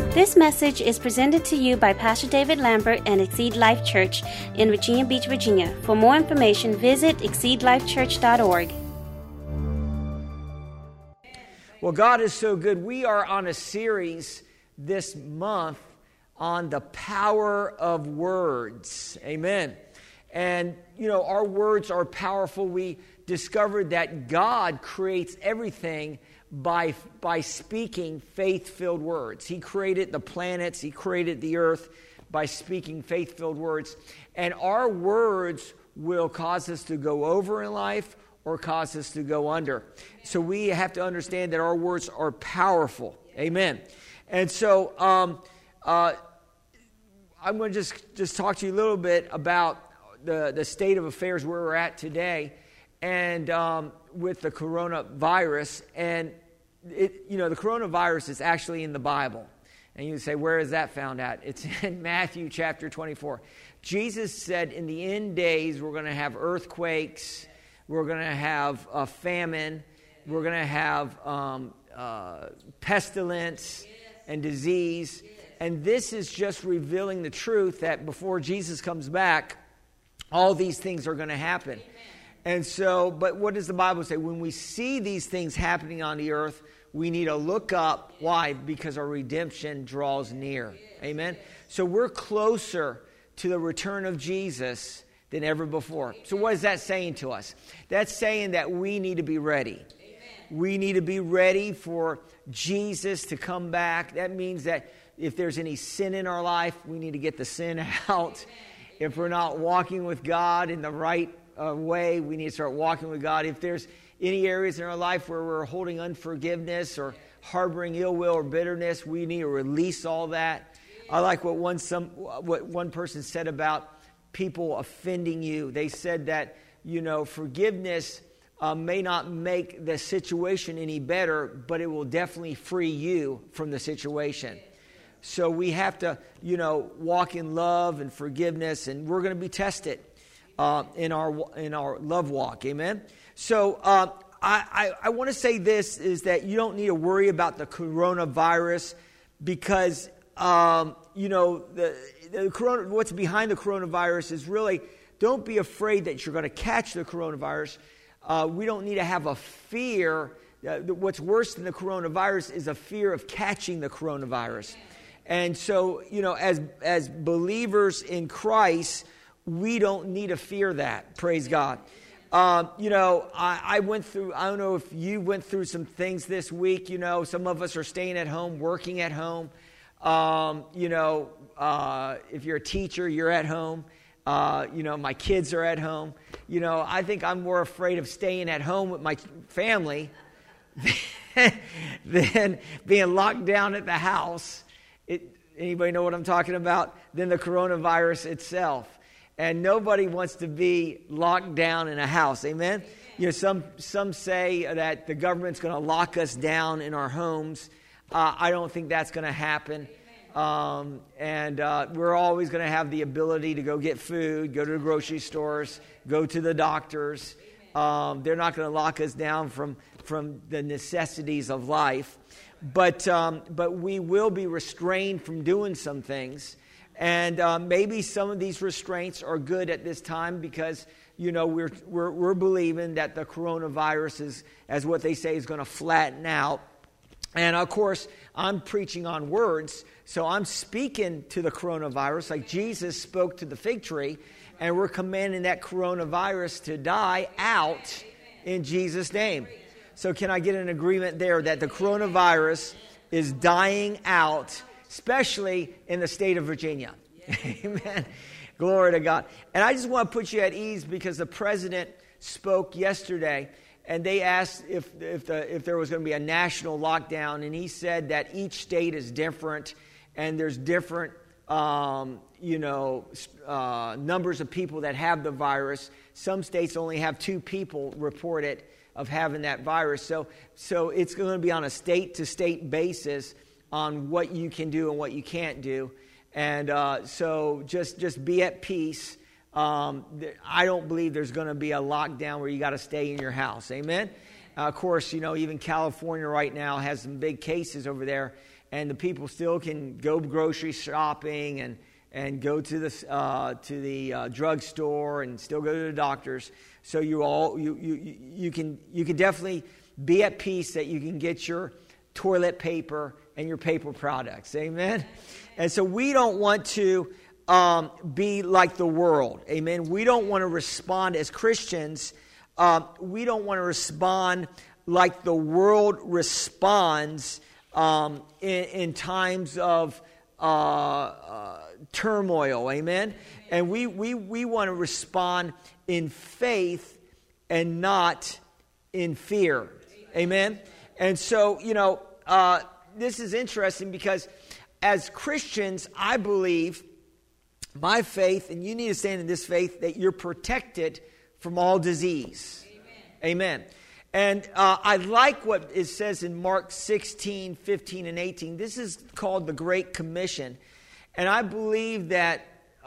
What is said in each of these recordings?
This message is presented to you by Pastor David Lambert and Exceed Life Church in Virginia Beach, Virginia. For more information, visit exceedlifechurch.org. Well, God is so good. We are on a series this month on the power of words. Amen. And, our words are powerful. We discovered that God creates everything by speaking faith-filled words. He created the planets. He created the earth by speaking faith-filled words. And our words will cause us to go over in life or cause us to go under. So we have to understand that our words are powerful. Amen. And so I'm going to just talk to you a little bit about the state of affairs where we're at today, and with the coronavirus. And the coronavirus is actually in the Bible. And you say, where is that found at? It's in Matthew chapter 24. Jesus said in the end days we're going to have earthquakes, we're going to have a famine, we're going to have pestilence and disease. And this is just revealing the truth that before Jesus comes back, all these things are going to happen. Amen. And so, but what does the Bible say? When we see these things happening on the earth, we need to look up. Why? Because our redemption draws near. Amen? So we're closer to the return of Jesus than ever before. So what is that saying to us? That's saying that we need to be ready. We need to be ready for Jesus to come back. That means that if there's any sin in our life, we need to get the sin out. If we're not walking with God in the right way, we need to start walking with God. If there's any areas in our life where we're holding unforgiveness or harboring ill will or bitterness, we need to release all that. I like what one person said about people offending you. They said that, forgiveness may not make the situation any better, but it will definitely free you from the situation. So we have to, walk in love and forgiveness, and we're going to be tested in our love walk. Amen. So I want to say this is that you don't need to worry about the coronavirus because the corona. What's behind the coronavirus is really, don't be afraid that you're going to catch the coronavirus. We don't need to have a fear. What's worse than the coronavirus is a fear of catching the coronavirus. And so, as believers in Christ, we don't need to fear that. Praise God. I went through, I don't know if you went through some things this week. Some of us are staying at home, working at home. If you're a teacher, you're at home. My kids are at home. I think I'm more afraid of staying at home with my family than being locked down at the house. Anybody know what I'm talking about? Than the coronavirus itself. And nobody wants to be locked down in a house. Amen? Some say that the government's going to lock us down in our homes. I don't think that's going to happen. We're always going to have the ability to go get food, go to the grocery stores, go to the doctors. They're not going to lock us down from the necessities of life. But we will be restrained from doing some things. And maybe some of these restraints are good at this time because, we're believing that the coronavirus is, as what they say, is going to flatten out. And, of course, I'm preaching on words, so I'm speaking to the coronavirus like Jesus spoke to the fig tree, and we're commanding that coronavirus to die out in Jesus' name. So can I get an agreement there that the coronavirus is dying out, especially in the state of Virginia? Amen. Glory to God. And I just want to put you at ease because the president spoke yesterday, and they asked if there was going to be a national lockdown, and he said that each state is different, and there's different numbers of people that have the virus. Some states only have 2 people reported of having that virus. So it's going to be on a state-to-state basis on what you can do and what you can't do. And so just be at peace. I don't believe there's going to be a lockdown where you got to stay in your house. Amen? Of course, even California right now has some big cases over there, and the people still can go grocery shopping and go to the drugstore and still go to the doctors. So you can definitely be at peace that you can get your toilet paper and your paper products. Amen. And so we don't want to be like the world. Amen. We don't want to respond as Christians. We don't want to respond like the world responds in times of turmoil. Amen. And we want to respond in faith and not in fear. Amen. And so, this is interesting because as Christians, I believe my faith, and you need to stand in this faith, that you're protected from all disease. Amen. And I like what it says in Mark 16, 15, and 18. This is called the Great Commission. And I believe that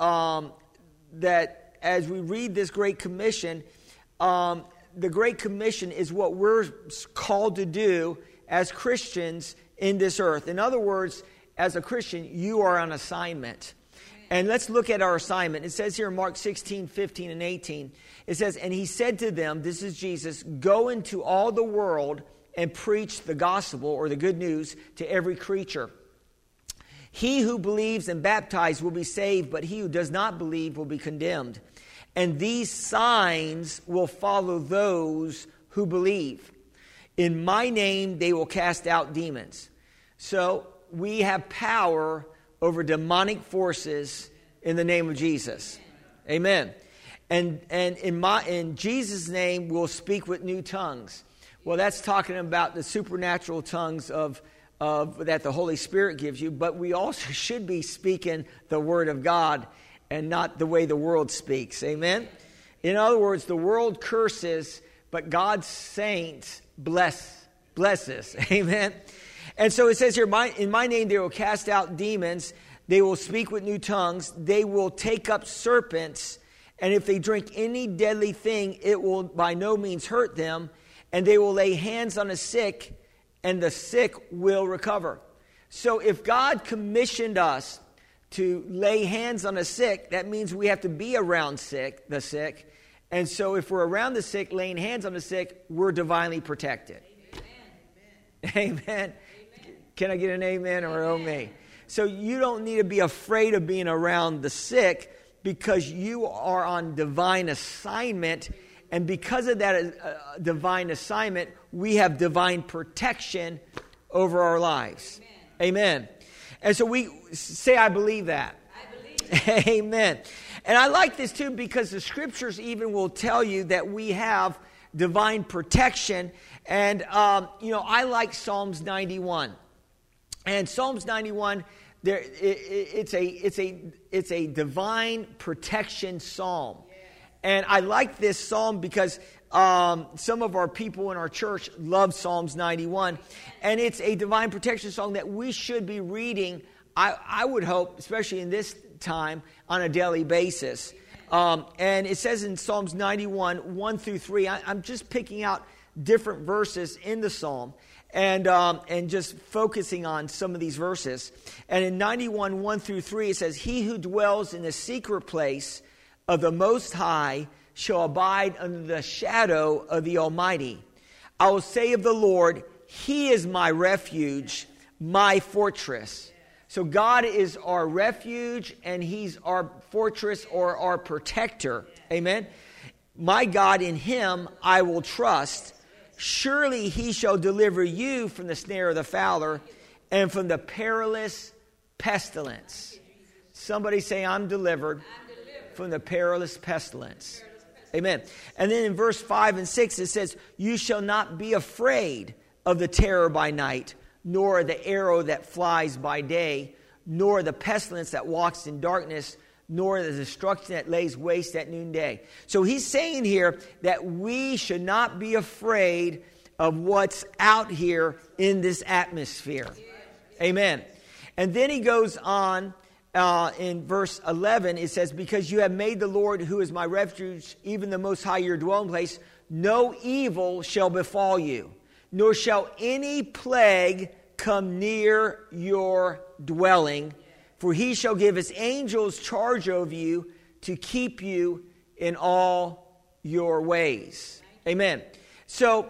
that as we read this Great Commission, the Great Commission is what we're called to do as Christians in this earth. In other words, as a Christian, you are on assignment. And let's look at our assignment. It says here in Mark 16, 15, and 18, it says, and he said to them, this is Jesus, go into all the world and preach the gospel or the good news to every creature. He who believes and baptized will be saved, but he who does not believe will be condemned. And these signs will follow those who believe. In my name they will cast out demons. So we have power over demonic forces in the name of Jesus. Amen. And in Jesus' name we'll speak with new tongues. Well, that's talking about the supernatural tongues of that the Holy Spirit gives you, but we also should be speaking the Word of God and not the way the world speaks. Amen? In other words, the world curses, but God's saints blesses. Amen? And so it says here, in my name they will cast out demons, they will speak with new tongues, they will take up serpents, and if they drink any deadly thing, it will by no means hurt them, and they will lay hands on the sick, and the sick will recover. So if God commissioned us to lay hands on the sick, that means we have to be around the sick. And so if we're around the sick, laying hands on the sick, we're divinely protected. Amen. Amen. Can I get an amen or oh me? So you don't need to be afraid of being around the sick because you are on divine assignment. And because of that divine assignment, we have divine protection over our lives. Amen. And so we say, I believe that. I believe that. Amen. And I like this too because the scriptures even will tell you that we have divine protection. And, I like Psalms 91. And Psalms 91, it's a divine protection psalm. And I like this psalm because some of our people in our church love Psalms 91. And it's a divine protection song that we should be reading, I would hope, especially in this time, on a daily basis. And it says in Psalms 91, 1 through 3, I'm just picking out different verses in the psalm and just focusing on some of these verses. And in 91, 1 through 3, it says, he who dwells in the secret place of the Most High shall abide under the shadow of the Almighty. I will say of the Lord, He is my refuge, my fortress. So God is our refuge and He's our fortress or our protector. Amen. My God, in Him I will trust. Surely He shall deliver you from the snare of the fowler and from the perilous pestilence. Somebody say, I'm delivered from the perilous pestilence. Amen. And then in verse 5 and 6 it says, you shall not be afraid of the terror by night, nor the arrow that flies by day, nor the pestilence that walks in darkness, nor the destruction that lays waste at noonday. So he's saying here that we should not be afraid of what's out here in this atmosphere. Amen. And then he goes on in verse 11, it says, because you have made the Lord, who is my refuge, even the Most High, your dwelling place, no evil shall befall you, nor shall any plague come near your dwelling. For he shall give his angels charge over you to keep you in all your ways. Amen. So,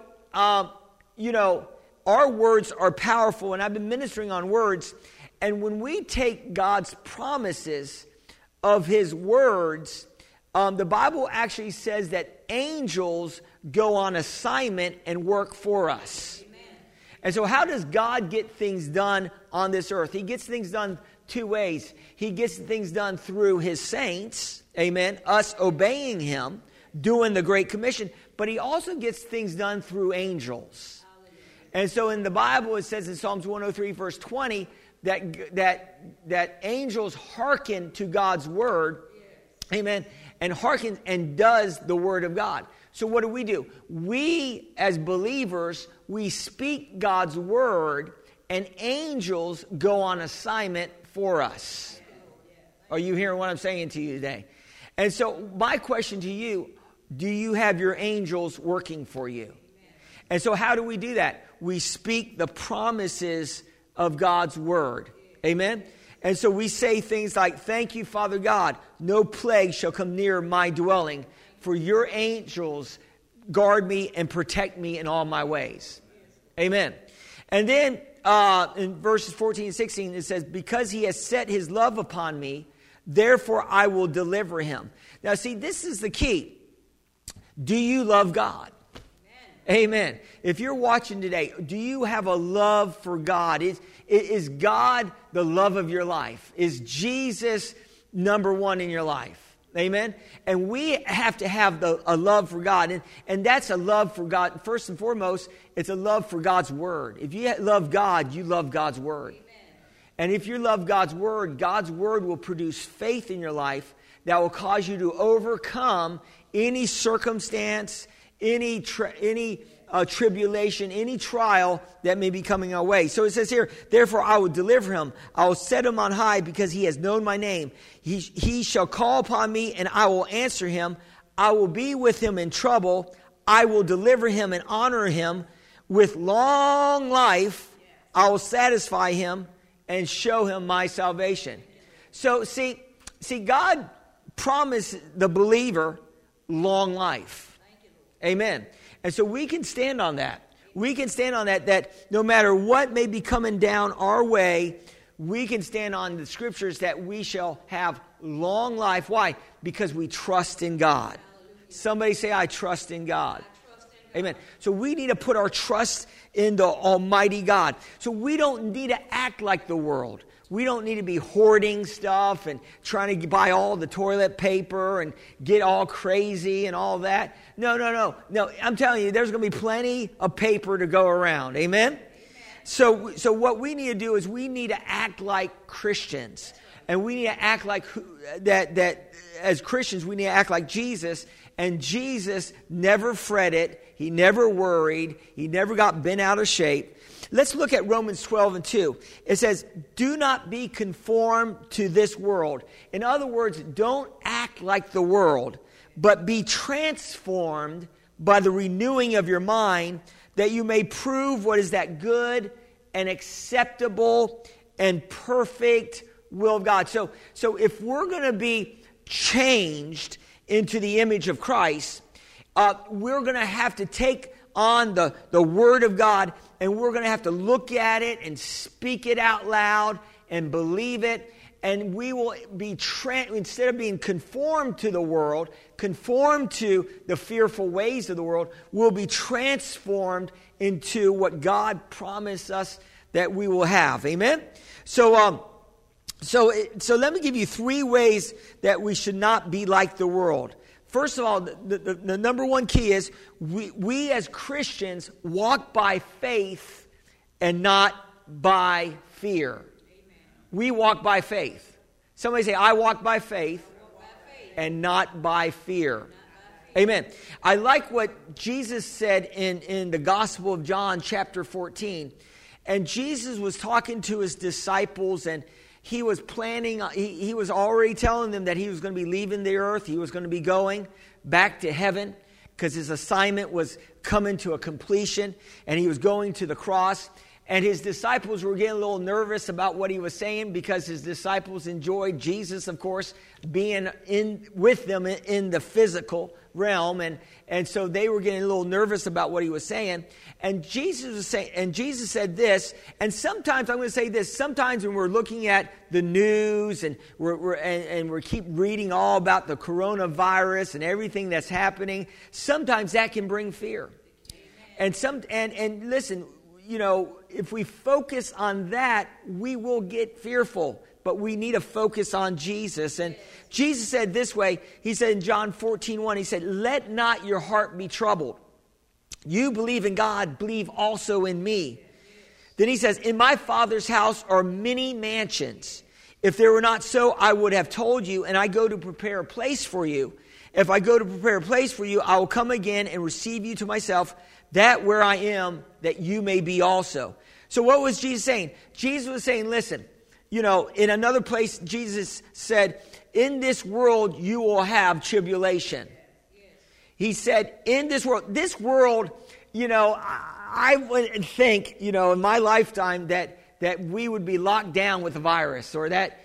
our words are powerful, and I've been ministering on words. And when we take God's promises of his words, the Bible actually says that angels go on assignment and work for us. Amen. And so how does God get things done on this earth? He gets things done two ways. He gets things done through his saints, amen, us obeying him, doing the Great Commission, but he also gets things done through angels. Hallelujah. And so in the Bible it says in Psalms 103 verse 20 that angels hearken to God's word, amen, and hearken and does the word of God. So what do? We as believers, we speak God's word, and angels go on assignment for us. Are you hearing what I'm saying to you today? And so my question to you, do you have your angels working for you? And so how do we do that? We speak the promises of God's word. Amen? And so we say things like, thank you, Father God, no plague shall come near my dwelling, for your angels guard me and protect me in all my ways. Amen. And then in verses 14 and 16, it says, because he has set his love upon me, therefore I will deliver him. Now see, this is the key. Do you love God? Amen. If you're watching today, do you have a love for God? Is God the love of your life? Is Jesus number one in your life? Amen. And we have to have a love for God. And that's a love for God. First and foremost, it's a love for God's word. If you love God, you love God's word. Amen. And if you love God's word will produce faith in your life that will cause you to overcome any circumstance, any tribulation, any trial that may be coming our way. So it says here, therefore I will deliver him. I will set him on high because he has known my name. He shall call upon me and I will answer him. I will be with him in trouble. I will deliver him and honor him. With long life, I will satisfy him and show him my salvation. So see, God promised the believer long life. Amen. And so we can stand on that. We can stand on that no matter what may be coming down our way, we can stand on the scriptures that we shall have long life. Why? Because we trust in God. Somebody say, I trust in God. Amen. So we need to put our trust in the Almighty God. So we don't need to act like the world. We don't need to be hoarding stuff and trying to buy all the toilet paper and get all crazy and all that. No. I'm telling you, there's going to be plenty of paper to go around. Amen? So what we need to do is we need to act like Christians. And we need to act like that as Christians, we need to act like Jesus. And Jesus never fretted. He never worried. He never got bent out of shape. Let's look at Romans 12 and 2. It says, do not be conformed to this world. In other words, don't act like the world, but be transformed by the renewing of your mind, that you may prove what is that good and acceptable and perfect will of God. So if we're going to be changed into the image of Christ, we're going to have to take on the Word of God, and we're going to have to look at it and speak it out loud and believe it. And we will be, instead of being conformed to the world, conformed to the fearful ways of the world, we'll be transformed into what God promised us that we will have. Amen? So let me give you 3 ways that we should not be like the world. First of all, the number one key is we as Christians walk by faith and not by fear. Amen. We walk by faith. Somebody say, I walk by faith and not by fear. Amen. I like what Jesus said in the Gospel of John chapter 14. And Jesus was talking to his disciples, and he was planning, he was already telling them that he was going to be leaving the earth. He was going to be going back to heaven because his assignment was coming to a completion, and he was going to the cross. And his disciples were getting a little nervous about what he was saying, because his disciples enjoyed Jesus, of course, being with them in the physical realm. And so they were getting a little nervous about what he was saying. And Jesus said this, and sometimes, I'm going to say this, sometimes when we're looking at the news and we keep reading all about the coronavirus and everything that's happening, sometimes that can bring fear. And listen, you know, if we focus on that, we will get fearful. But we need to focus on Jesus. And Jesus said this way, he said in John 14:1, he said, "Let not your heart be troubled. You believe in God, believe also in me." Then he says, "In my Father's house are many mansions. If there were not so, I would have told you, and I go to prepare a place for you. If I go to prepare a place for you, I will come again and receive you to myself, that where I am, that you may be also." So what was Jesus saying? Jesus was saying, listen, you know, in another place, Jesus said, in this world, you will have tribulation. He said, in this world, you know, I wouldn't think, you know, in my lifetime that we would be locked down with a virus, or that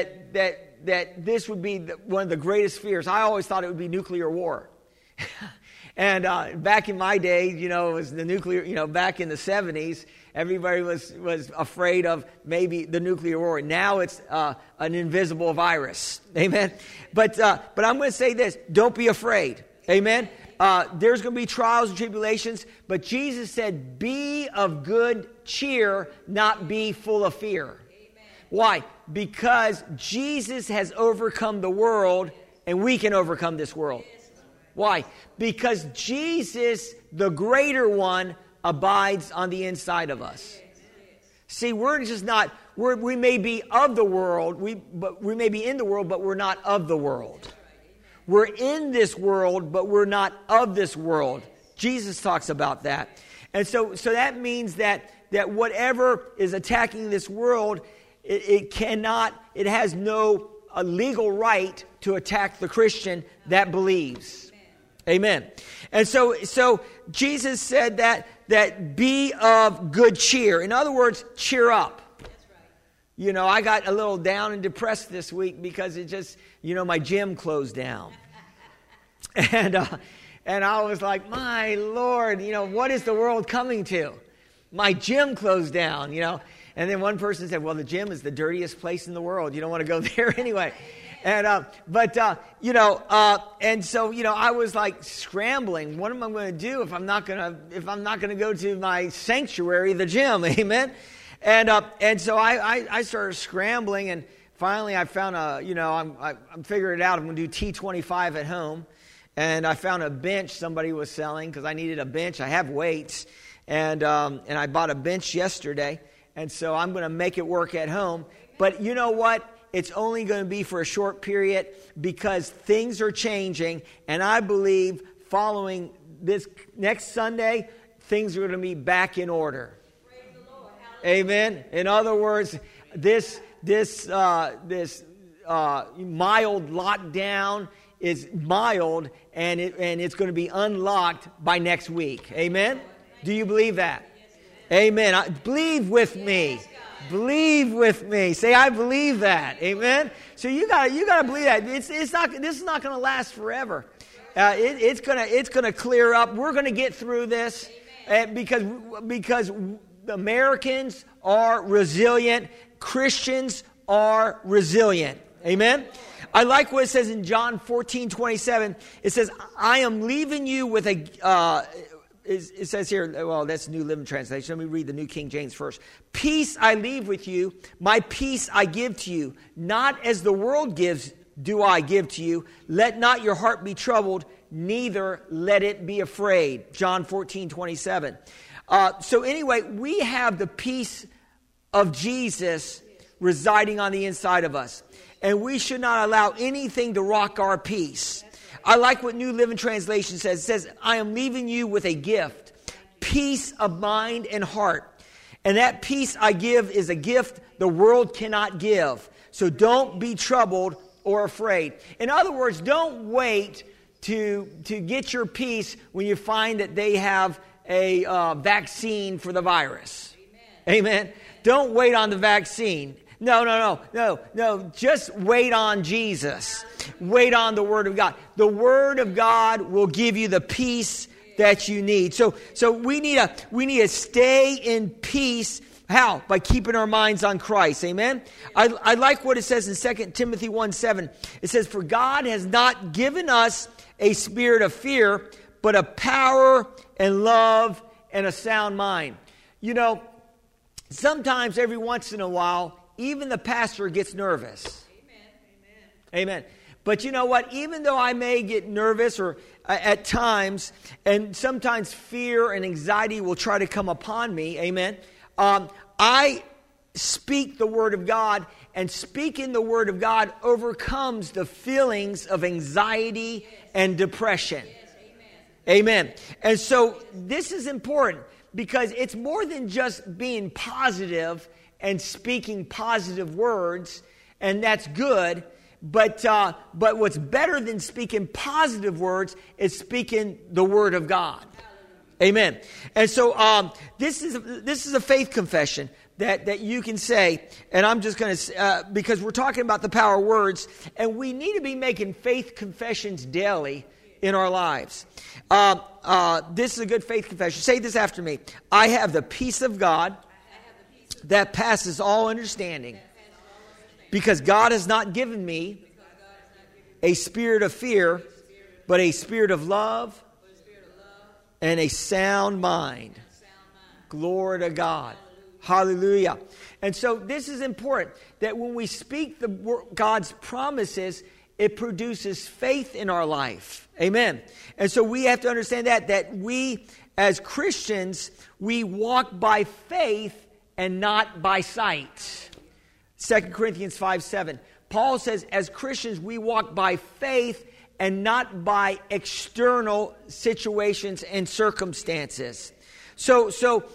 this would be one of the greatest fears. I always thought it would be nuclear war. And back in my day, you know, it was the nuclear, you know, back in the 70s, everybody was afraid of maybe the nuclear war. Now it's an invisible virus. Amen. But I'm going to say this, don't be afraid. Amen. There's going to be trials and tribulations, but Jesus said, be of good cheer, not be full of fear. Amen. Why? Because Jesus has overcome the world, and we can overcome this world. Why? Because Jesus, the greater one, abides on the inside of us. See, we're just not, we may be of the world, we may be in the world, but we're not of the world. We're in this world, but we're not of this world. Jesus talks about that. And so that means that whatever is attacking this world, it has no legal right to attack the Christian that believes. Amen. And so Jesus said that be of good cheer. In other words, cheer up. That's right. You know, I got a little down and depressed this week because it just, you know, my gym closed down. And I was like, my Lord, you know, what is the world coming to? My gym closed down, you know. And then one person said, well, the gym is the dirtiest place in the world. You don't want to go there anyway. And, and so, you know, I was like scrambling. What am I going to do if I'm not going to go to my sanctuary, the gym? Amen. And so I started scrambling, and finally I found I'm figuring it out. I'm going to do T25 at home. And I found a bench somebody was selling because I needed a bench. I have weights, and I bought a bench yesterday. And so I'm going to make it work at home. But you know what? It's only going to be for a short period because things are changing. And I believe following this next Sunday, things are going to be back in order. Praise the Lord. Amen. In other words, this mild lockdown is mild, and it's going to be unlocked by next week. Amen. Do you believe that? Amen. Believe with me. Believe with me. Say, I believe that. Amen. So you gotta believe that. This is not going to last forever. It's gonna clear up. We're going to get through this because Americans are resilient. Christians are resilient. Amen. I like what it says in John 14:27. It says, I am leaving you with it says here, well, that's New Living Translation. Let me read the New King James first. Peace I leave with you, my peace I give to you. Not as the world gives, do I give to you. Let not your heart be troubled, neither let it be afraid. John 14:27. So anyway, we have the peace of Jesus residing on the inside of us. And we should not allow anything to rock our peace. I like what New Living Translation says. It says, I am leaving you with a gift, peace of mind and heart. And that peace I give is a gift the world cannot give. So don't be troubled or afraid. In other words, don't wait get your peace when you find that they have a vaccine for the virus. Amen. Don't wait on the vaccine. No. Just wait on Jesus. Wait on the Word of God. The Word of God will give you the peace that you need. So we need to stay in peace. How? By keeping our minds on Christ. Amen. I like what it says in 2 Timothy 1:7. It says, "For God has not given us a spirit of fear, but a power and love and a sound mind." You know, sometimes every once in a while, even the pastor gets nervous. Amen. But you know what? Even though I may get nervous or at times, and sometimes fear and anxiety will try to come upon me, amen, I speak the Word of God, and speaking the Word of God overcomes the feelings of anxiety and depression. Amen. And so this is important because it's more than just being positive and speaking positive words, and that's good. But what's better than speaking positive words is speaking the Word of God. Amen. And so this is a faith confession that you can say, and I'm just going to because we're talking about the power of words, and we need to be making faith confessions daily in our lives. This is a good faith confession. Say this after me. I have the peace of God that passes all understanding, because God has not given me a spirit of fear, but a spirit of love and a sound mind. Glory to God. Hallelujah. And so this is important, that when we speak God's promises, it produces faith in our life. Amen. And so we have to understand that we as Christians, we walk by faith and not by sight. 2 Corinthians 5:7. Paul says, as Christians, we walk by faith and not by external situations and circumstances. So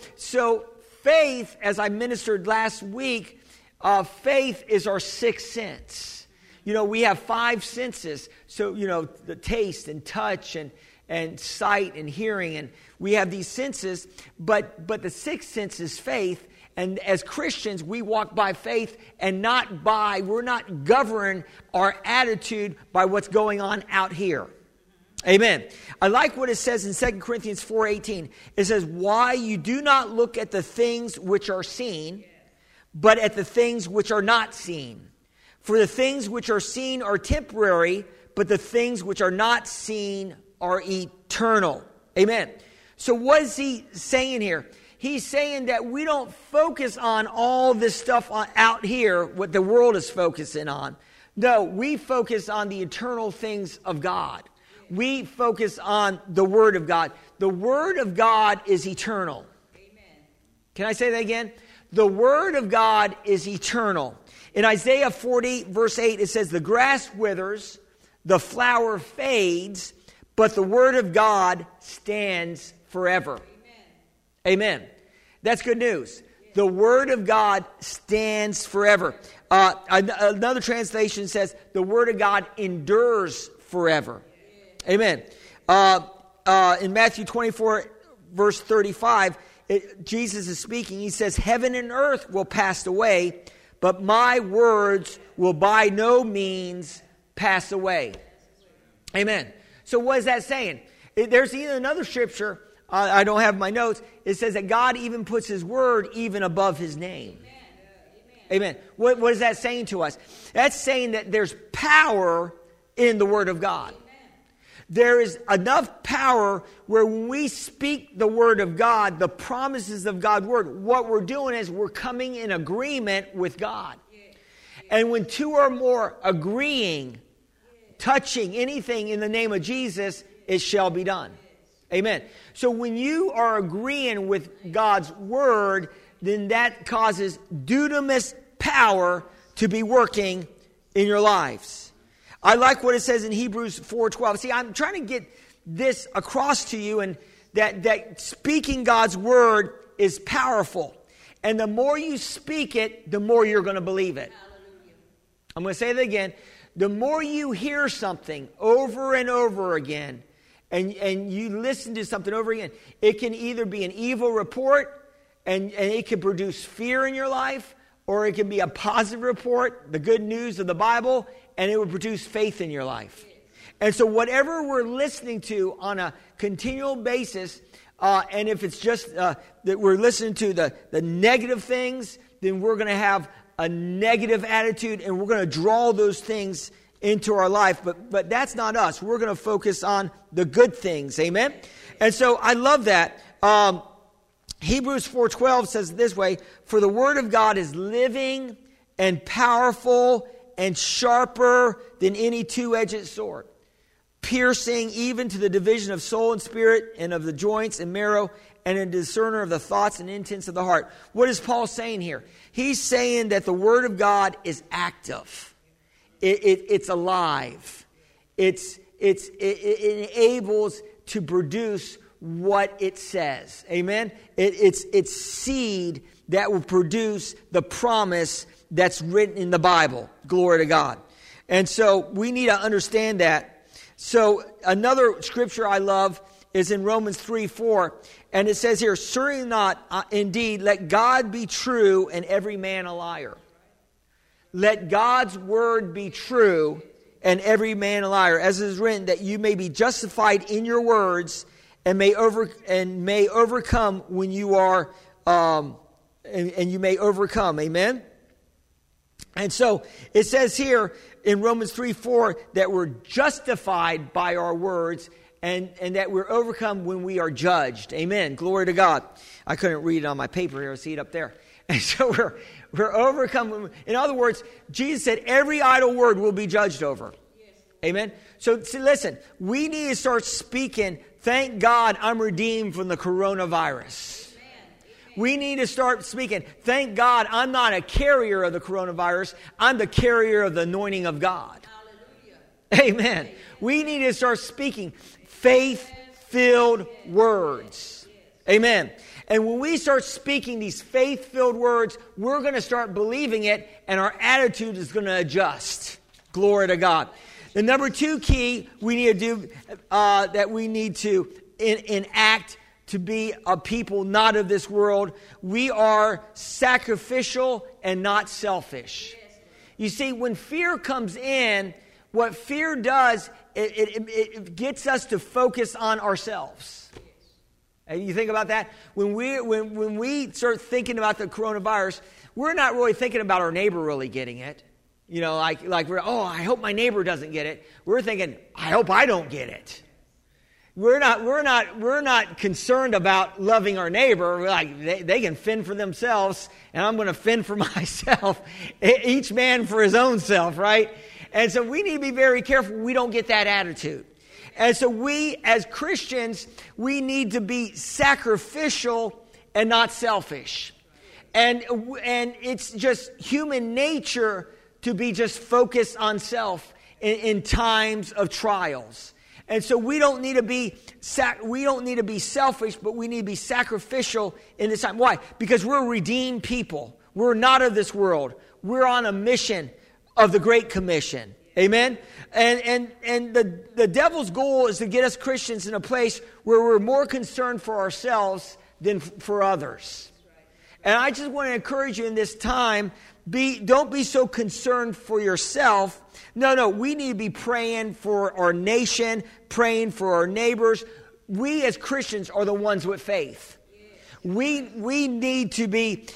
faith, as I ministered last week, faith is our sixth sense. You know, we have five senses. So, you know, the taste and touch and sight and hearing, and we have these senses, but the sixth sense is faith. And as Christians, we walk by faith and we're not governed our attitude by what's going on out here. Amen. I like what it says in 2 Corinthians 4:18. It says, "Why you do not look at the things which are seen, but at the things which are not seen. For the things which are seen are temporary, but the things which are not seen are eternal." Amen. So what is he saying here? He's saying that we don't focus on all this stuff out here, what the world is focusing on. No, we focus on the eternal things of God. We focus on the Word of God. The Word of God is eternal. Amen. Can I say that again? The Word of God is eternal. In Isaiah 40, verse 8, it says, "The grass withers, the flower fades, but the Word of God stands forever." Amen. That's good news. The Word of God stands forever. Another translation says the Word of God endures forever. Amen. In Matthew 24, verse 35, Jesus is speaking. He says, "Heaven and earth will pass away, but my words will by no means pass away." Amen. So what is that saying? There's even another scripture, I don't have my notes. It says that God even puts His word even above His name. Amen. What is that saying to us? That's saying that there's power in the Word of God. There is enough power where when we speak the Word of God, the promises of God's Word, what we're doing is we're coming in agreement with God. And when two or more agreeing, touching anything in the name of Jesus, it shall be done. Amen. So when you are agreeing with God's Word, then that causes dunamis power to be working in your lives. I like what it says in Hebrews 4:12. See, I'm trying to get this across to you, and that speaking God's Word is powerful. And the more you speak it, the more you're going to believe it. I'm going to say that again. the more you hear something over and over again, and you listen to something over again, it can either be an evil report, and it can produce fear in your life, or it can be a positive report, the good news of the Bible, and it will produce faith in your life. And so whatever we're listening to on a continual basis, and if it's just that we're listening to the negative things, then we're going to have a negative attitude, and we're going to draw those things into our life. But that's not us. We're going to focus on the good things. Amen? And so I love that. Hebrews 4:12 says it this way, for the word of God is living and powerful and sharper than any two-edged sword, piercing even to the division of soul and spirit and of the joints and marrow, and a discerner of the thoughts and intents of the heart. What is Paul saying here? He's saying that the word of God is active. It's alive. It enables to produce what it says. Amen? It's seed that will produce the promise that's written in the Bible. Glory to God. And so we need to understand that. So another scripture I love is in Romans 3:4. And it says here, certainly not, indeed, let God be true and every man a liar. Let God's word be true and every man a liar. As it is written, that you may be justified in your words and may overcome when you are, and you may overcome. Amen? And so it says here in Romans 3:4 that we're justified by our words and that we're overcome when we are judged. Amen. Glory to God. I couldn't read it on my paper here. I see it up there. And so we're overcome. In other words, Jesus said every idle word will be judged over. Amen. So listen, we need to start speaking, thank God I'm redeemed from the coronavirus. We need to start speaking, thank God I'm not a carrier of the coronavirus. I'm the carrier of the anointing of God. Hallelujah. Amen. We need to start speaking faith-filled words. Amen. And when we start speaking these faith-filled words, we're going to start believing it, and our attitude is going to adjust. Glory to God. The number 2 key we need to do, that we need to enact to be a people not of this world. We are sacrificial and not selfish. You see, when fear comes in, what fear does, it gets us to focus on ourselves. And you think about that? When we start thinking about the coronavirus, we're not really thinking about our neighbor really getting it. You know, like we're, I hope my neighbor doesn't get it. We're thinking, I hope I don't get it. We're not concerned about loving our neighbor. We're like, they can fend for themselves, and I'm going to fend for myself. Each man for his own self, right? And so we need to be very careful we don't get that attitude. And so we, as Christians, we need to be sacrificial and not selfish. And it's just human nature to be just focused on self in times of trials. And so we don't need to be selfish, but we need to be sacrificial in this time. Why? Because we're redeemed people. We're not of this world. We're on a mission of the Great Commission. Amen? And the devil's goal is to get us Christians in a place where we're more concerned for ourselves than for others. And I just want to encourage you in this time, don't be so concerned for yourself. No, we need to be praying for our nation, praying for our neighbors. We as Christians are the ones with faith. We need to be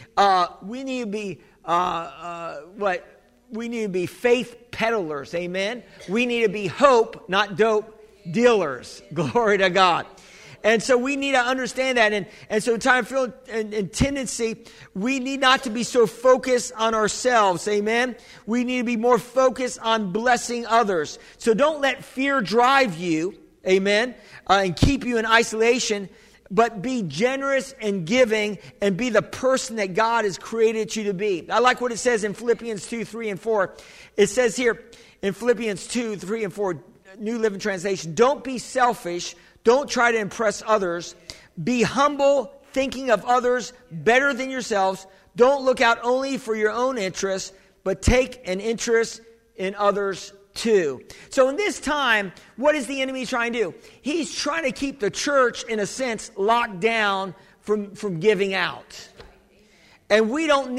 faith peddlers. Amen. We need to be hope, not dope dealers. Glory to God. And so we need to understand that. And so time filled and tendency, we need not to be so focused on ourselves. Amen. We need to be more focused on blessing others. So don't let fear drive you. Amen. And keep you in isolation. But be generous and giving and be the person that God has created you to be. I like what it says in Philippians 2, 3, and 4. It says here in Philippians 2, 3, and 4, New Living Translation, don't be selfish. Don't try to impress others. Be humble, thinking of others better than yourselves. Don't look out only for your own interests, but take an interest in others 2. So in this time, what is the enemy trying to do? He's trying to keep the church, in a sense, locked down from giving out. And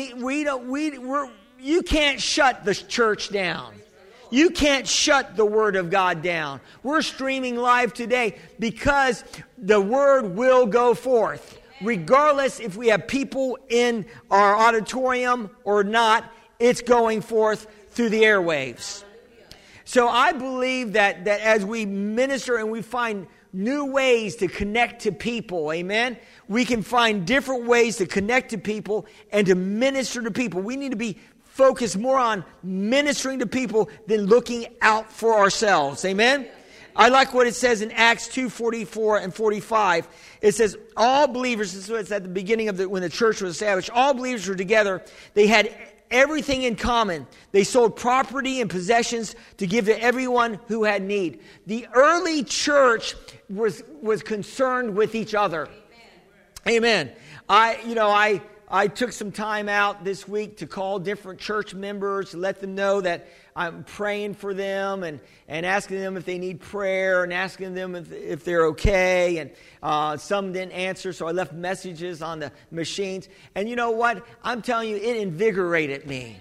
you can't shut the church down. You can't shut the Word of God down. We're streaming live today because the Word will go forth. Regardless if we have people in our auditorium or not, it's going forth through the airwaves. So I believe that as we minister and we find new ways to connect to people, amen, we can find different ways to connect to people and to minister to people. We need to be focused more on ministering to people than looking out for ourselves, amen. I like what it says in Acts 2:44 and 45. It says, all believers, this is what it's at the beginning of when the church was established, all believers were together. They had everything in common. They sold property and possessions to give to everyone who had need. The early church was concerned with each other. Amen. I took some time out this week to call different church members, to let them know that I'm praying for them and asking them if they need prayer and asking them if they're okay. And some didn't answer, so I left messages on the machines. And you know what? I'm telling you, it invigorated me.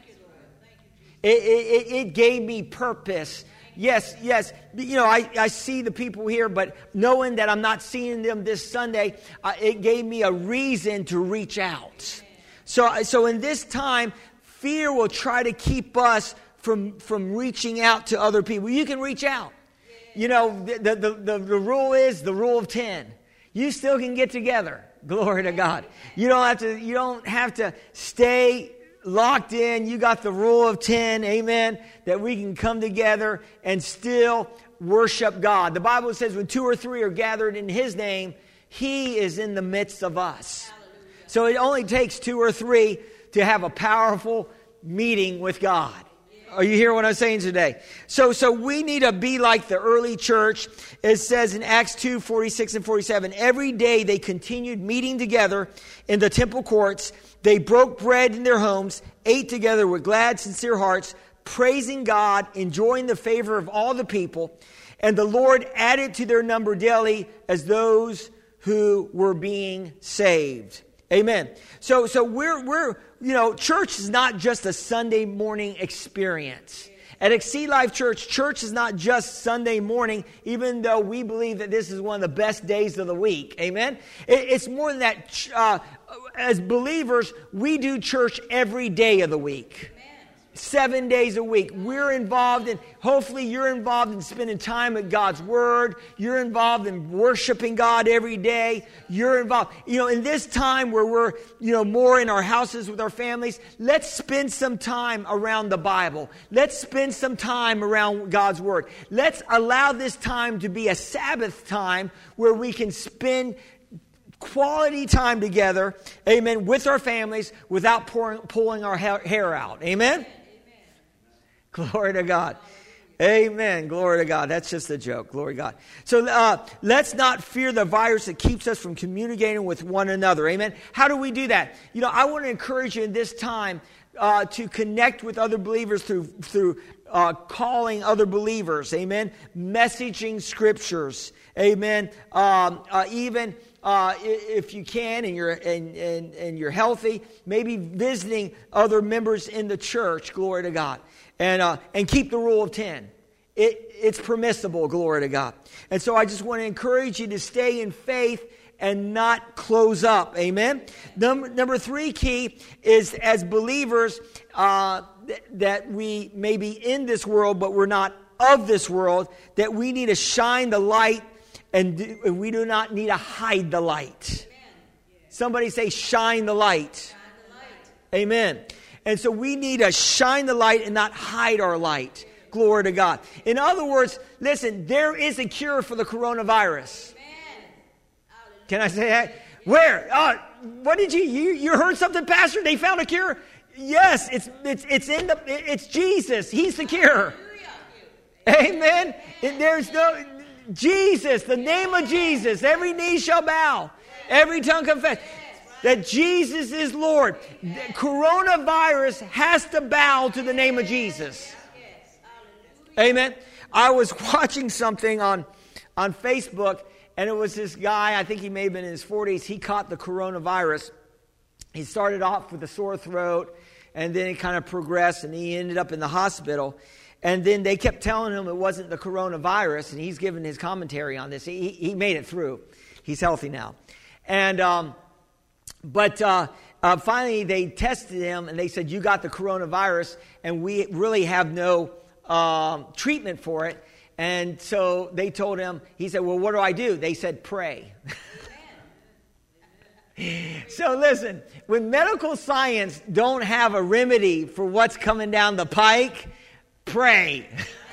It gave me purpose. Yes. I see the people here, but knowing that I'm not seeing them this Sunday, it gave me a reason to reach out. So in this time, fear will try to keep us from reaching out to other people. You can reach out. You know, the rule is the rule of 10. You still can get together. Glory to God. You don't have to stay locked in. You got the rule of 10, amen, that we can come together and still worship God. The Bible says when 2 or 3 are gathered in His name, He is in the midst of us. Hallelujah. So it only takes 2 or 3 to have a powerful meeting with God. Are you hearing what I'm saying today? So we need to be like the early church. It says in Acts 2:46 and 47, every day they continued meeting together in the temple courts. They broke bread in their homes, ate together with glad, sincere hearts, praising God, enjoying the favor of all the people. And the Lord added to their number daily as those who were being saved. Amen. So we're church is not just a Sunday morning experience. At Exceed Life Church is not just Sunday morning, even though we believe that this is one of the best days of the week. Amen. It's more than that. As believers, we do church every day of the week. 7 days a week. We're involved in, hopefully you're involved in spending time with God's Word. You're involved in worshiping God every day. You're involved, in this time where we're, more in our houses with our families, let's spend some time around the Bible. Let's spend some time around God's Word. Let's allow this time to be a Sabbath time where we can spend quality time together, amen, with our families without pulling our hair out. Amen? Glory to God. Amen. Glory to God. That's just a joke. Glory to God. So let's not fear the virus that keeps us from communicating with one another. Amen. How do we do that? I want to encourage you in this time to connect with other believers through calling other believers. Amen. Messaging scriptures. Amen. Even if you can and you're healthy, maybe visiting other members in the church. Glory to God. And keep the rule of 10. It's permissible, glory to God. And so I just want to encourage you to stay in faith and not close up. Amen. Number 3 key is, as believers, that we may be in this world, but we're not of this world, that we need to shine the light and we do not need to hide the light. Somebody say, shine the light. Amen. And so we need to shine the light and not hide our light. Glory to God. In other words, listen, there is a cure for the coronavirus. Can I say that? Where? What did you heard something, Pastor? They found a cure? Yes, it's Jesus. He's the cure. Amen. There's no Jesus, the name of Jesus. Every knee shall bow. Every tongue confess that Jesus is Lord. The coronavirus has to bow to the name of Jesus. Amen. I was watching something on Facebook, and it was this guy, I think he may have been in his 40s, he caught the coronavirus. He started off with a sore throat, and then it kind of progressed, and he ended up in the hospital. And then they kept telling him it wasn't the coronavirus, and he's given his commentary on this. He made it through. He's healthy now. And finally they tested him, and they said, you got the coronavirus, and we really have no treatment for it. And so they told him, he said, well, what do I do? They said, pray. So listen, when medical science don't have a remedy for what's coming down the pike, pray.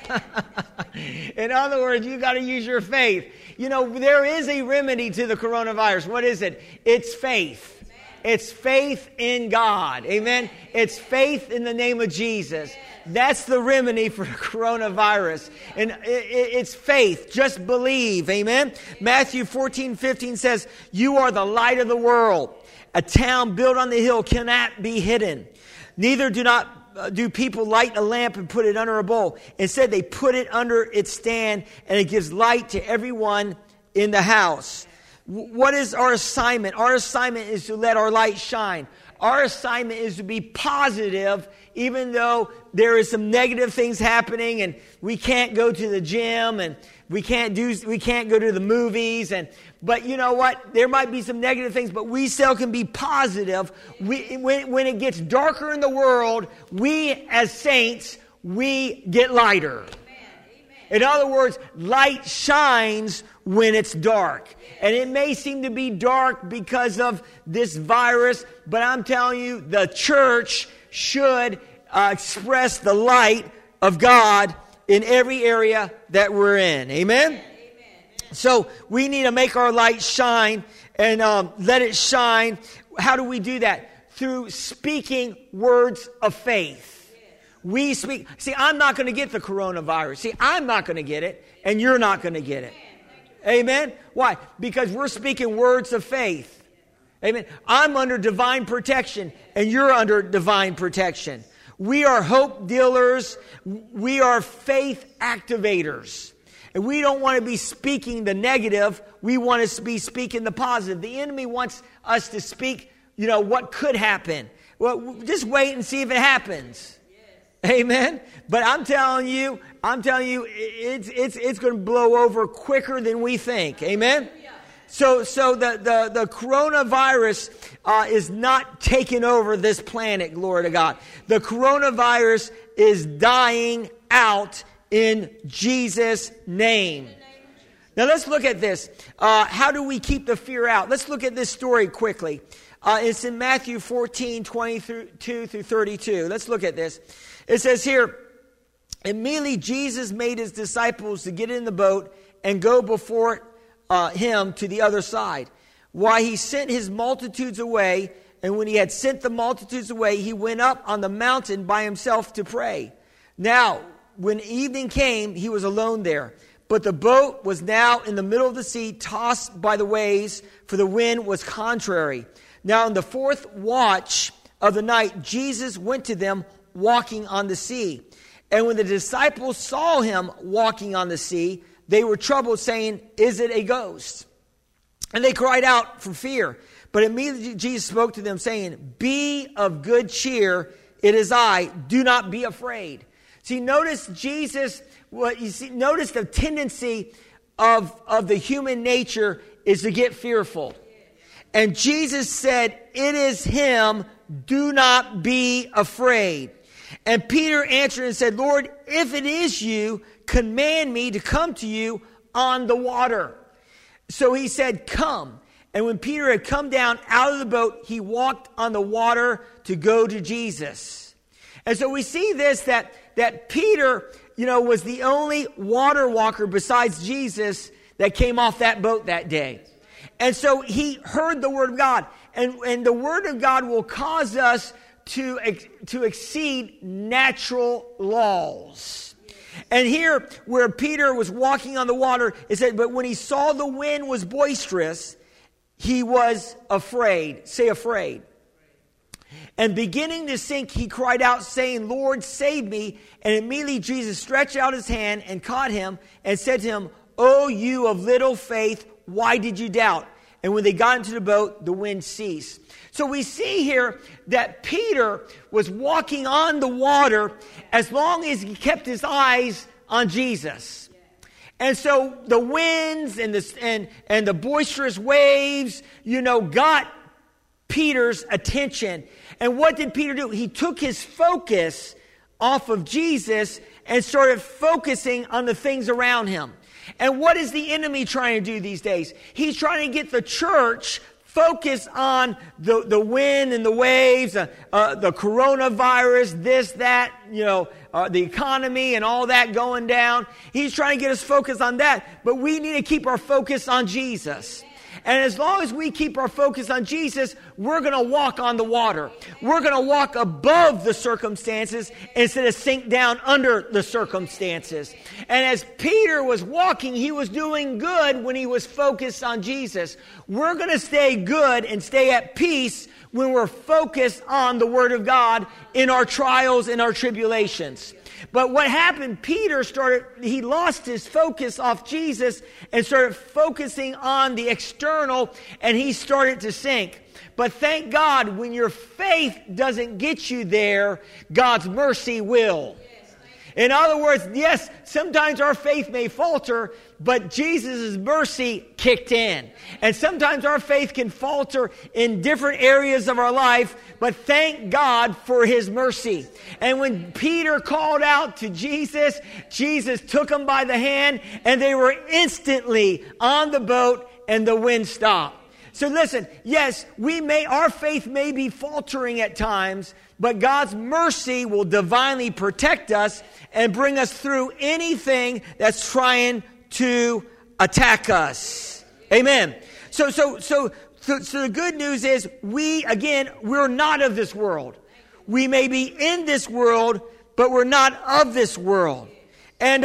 In other words, you got to use your faith. You know, there is a remedy to the coronavirus. What is it? It's faith. It's faith in God. Amen. It's faith in the name of Jesus. That's the remedy for the coronavirus. And it's faith. Just believe. Amen. Matthew 14:15 says, you are the light of the world. A town built on the hill cannot be hidden. Neither do people light a lamp and put it under a bowl. Instead, they put it under its stand, and it gives light to everyone in the house. What is our assignment? Our assignment is to let our light shine. Our assignment is to be positive, even though there is some negative things happening, and we can't go to the gym, and we can't go to the movies, but you know what? There might be some negative things, but we still can be positive. When it gets darker in the world, we as saints, we get lighter. Amen. In other words, light shines when it's dark. And it may seem to be dark because of this virus, but I'm telling you, the church should express the light of God in every area that we're in. Amen? Amen. So we need to make our light shine and let it shine. How do we do that? Through speaking words of faith. We speak. See, I'm not going to get the coronavirus. See, I'm not going to get it, and you're not going to get it. Amen? Why? Because we're speaking words of faith. Amen? I'm under divine protection, and you're under divine protection. We are hope dealers. We are faith activators. And we don't want to be speaking the negative. We want to be speaking the positive. The enemy wants us to speak, what could happen. Well, just wait and see if it happens. Amen. But I'm telling you, it's going to blow over quicker than we think. Amen. So the coronavirus is not taking over this planet. Glory to God. The coronavirus is dying out in Jesus' name. Now let's look at this. How do we keep the fear out? Let's look at this story quickly. It's in Matthew 14:22 through 32. Let's look at this. It says here, immediately Jesus made his disciples to get in the boat and go before him to the other side, while he sent his multitudes away. And when he had sent the multitudes away, he went up on the mountain by himself to pray. Now, when evening came, he was alone there. But the boat was now in the middle of the sea, tossed by the waves, for the wind was contrary. Now, in the fourth watch of the night, Jesus went to them walking on the sea. And when the disciples saw him walking on the sea, they were troubled, saying, "Is it a ghost?" And they cried out for fear. But immediately Jesus spoke to them, saying, "Be of good cheer, it is I, do not be afraid." See, notice notice the tendency of the human nature is to get fearful. And Jesus said, "It is him, do not be afraid." And Peter answered and said, "Lord, if it is you, command me to come to you on the water." So he said, "Come." And when Peter had come down out of the boat, he walked on the water to go to Jesus. And so we see this, that Peter, was the only water walker besides Jesus that came off that boat that day. And so he heard the word of God. And the word of God will cause us to exceed natural laws. And here, where Peter was walking on the water, it said, but when he saw the wind was boisterous, he was afraid. Say afraid. And beginning to sink, he cried out, saying, Lord, save me. And immediately Jesus stretched out his hand and caught him and said to him, O you of little faith, why did you doubt? And when they got into the boat, the wind ceased. So we see here that Peter was walking on the water as long as he kept his eyes on Jesus. And so the winds and the boisterous waves, got Peter's attention. And what did Peter do? He took his focus off of Jesus and started focusing on the things around him. And what is the enemy trying to do these days? He's trying to get the church focused on the wind and the waves, the coronavirus, this, that, the economy and all that going down. He's trying to get us focused on that. But we need to keep our focus on Jesus. And as long as we keep our focus on Jesus, we're going to walk on the water. We're going to walk above the circumstances instead of sink down under the circumstances. And as Peter was walking, he was doing good when he was focused on Jesus. We're going to stay good and stay at peace when we're focused on the Word of God in our trials and our tribulations. But what happened, he lost his focus off Jesus and started focusing on the external, and he started to sink. But thank God, when your faith doesn't get you there, God's mercy will. In other words, yes, sometimes our faith may falter, but Jesus' mercy kicked in. And sometimes our faith can falter in different areas of our life, but thank God for His mercy. And when Peter called out to Jesus, Jesus took him by the hand, and they were instantly on the boat, and the wind stopped. So listen, yes, our faith may be faltering at times, but God's mercy will divinely protect us and bring us through anything that's trying to attack us. Amen. So the good news is we're not of this world. We may be in this world, but we're not of this world. And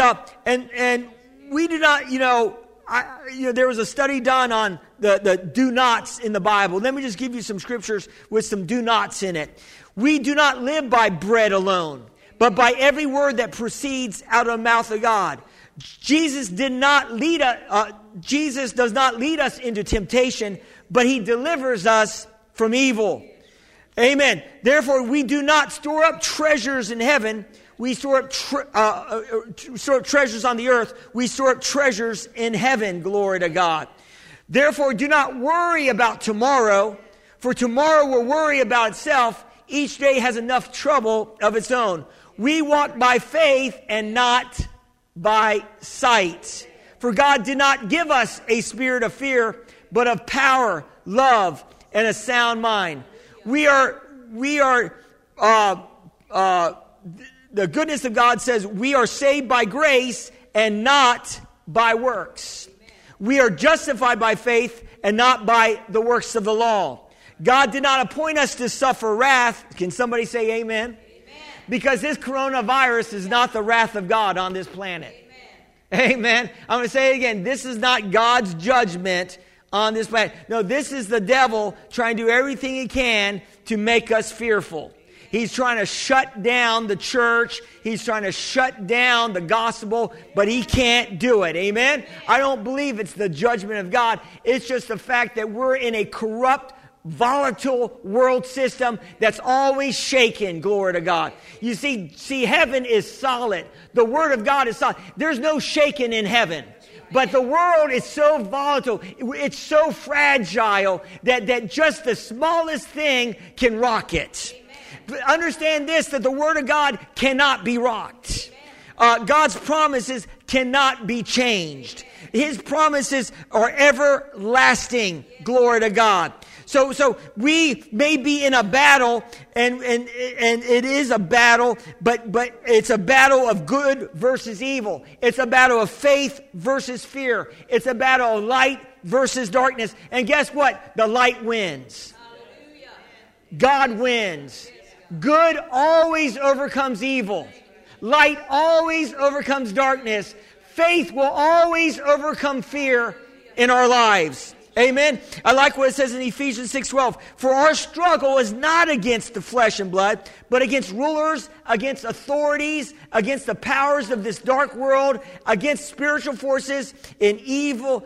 we do not, there was a study done on the do nots in the Bible. Let me just give you some scriptures with some do nots in it. We do not live by bread alone, but by every word that proceeds out of the mouth of God. Jesus does not lead us into temptation, but He delivers us from evil. Amen. Therefore, we do not store up treasures in heaven. We store up treasures on the earth. We store up treasures in heaven. Glory to God. Therefore, do not worry about tomorrow, for tomorrow will worry about itself. Each day has enough trouble of its own. We walk by faith and not by sight. For God did not give us a spirit of fear, but of power, love, and a sound mind. The goodness of God says we are saved by grace and not by works. We are justified by faith and not by the works of the law. God did not appoint us to suffer wrath. Can somebody say amen? Amen. Because this coronavirus is not the wrath of God on this planet. Amen. Amen. I'm going to say it again. This is not God's judgment on this planet. No, this is the devil trying to do everything he can to make us fearful. He's trying to shut down the church. He's trying to shut down the gospel, but he can't do it. Amen? I don't believe it's the judgment of God. It's just the fact that we're in a corrupt, volatile world system that's always shaken. Glory to God. You see, heaven is solid. The Word of God is solid. There's no shaking in heaven. But the world is so volatile, it's so fragile that just the smallest thing can rock it. Understand this, that the Word of God cannot be rocked. God's promises cannot be changed. His promises are everlasting. Glory to God. So we may be in a battle, and it is a battle, but it's a battle of good versus evil. It's a battle of faith versus fear. It's a battle of light versus darkness. And guess what? The light wins. Hallelujah. God wins. Good always overcomes evil. Light always overcomes darkness. Faith will always overcome fear in our lives. Amen. I like what it says in Ephesians 6:12. For our struggle is not against the flesh and blood, but against rulers, against authorities, against the powers of this dark world, against spiritual forces of evil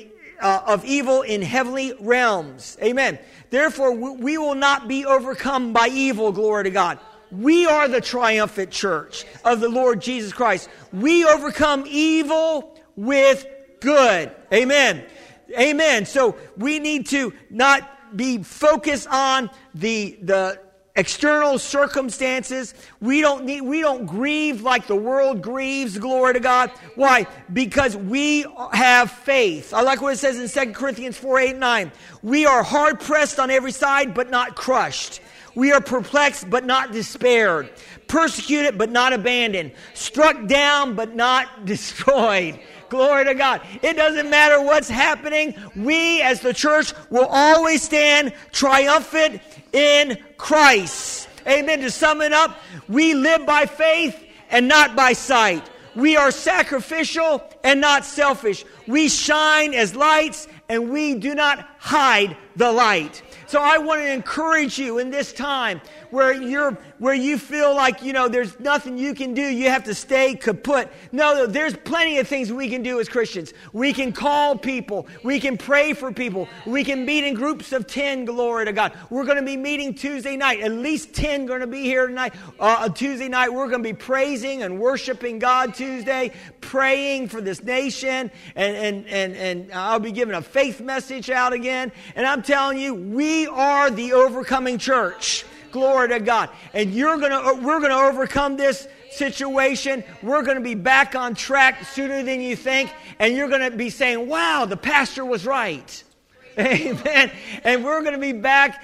in heavenly realms. Amen. Therefore, we will not be overcome by evil. Glory to God. We are the triumphant church of the Lord Jesus Christ. We overcome evil with good. Amen. Amen. So we need to not be focused on the external circumstances. We don't grieve like the world grieves. Glory to God. Why? Because we have faith. I like what it says in 2 Corinthians 4:8-9. We are hard pressed on every side, but not crushed. We are perplexed, but not despaired. Persecuted, but not abandoned. Struck down, but not destroyed. Glory to God. It doesn't matter what's happening. We as the church will always stand triumphant in Christ. Amen. To sum it up, we live by faith and not by sight. We are sacrificial and not selfish. We shine as lights and we do not hide the light. So I want to encourage you in this time where you feel like, there's nothing you can do. You have to stay kaput. No, there's plenty of things we can do as Christians. We can call people. We can pray for people. We can meet in groups of 10, glory to God. We're going to be meeting Tuesday night. At least 10 going to be here tonight. Tuesday night, we're going to be praising and worshiping God Tuesday, praying for this nation, and I'll be giving a faith message out again. And I'm telling you, we are the overcoming church. Glory to God. And we're going to overcome this situation. We're going to be back on track sooner than you think. And you're going to be saying, wow, the pastor was right. Amen. And we're going to be back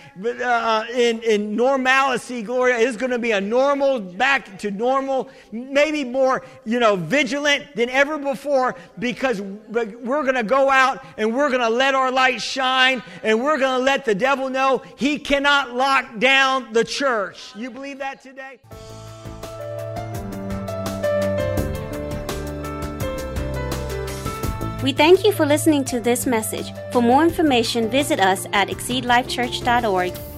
in normalcy. Glory. It's going to be back to normal, maybe more, vigilant than ever before, because we're going to go out and we're going to let our light shine, and we're going to let the devil know he cannot lock down the church. You believe that today? We thank you for listening to this message. For more information, visit us at exceedlifechurch.org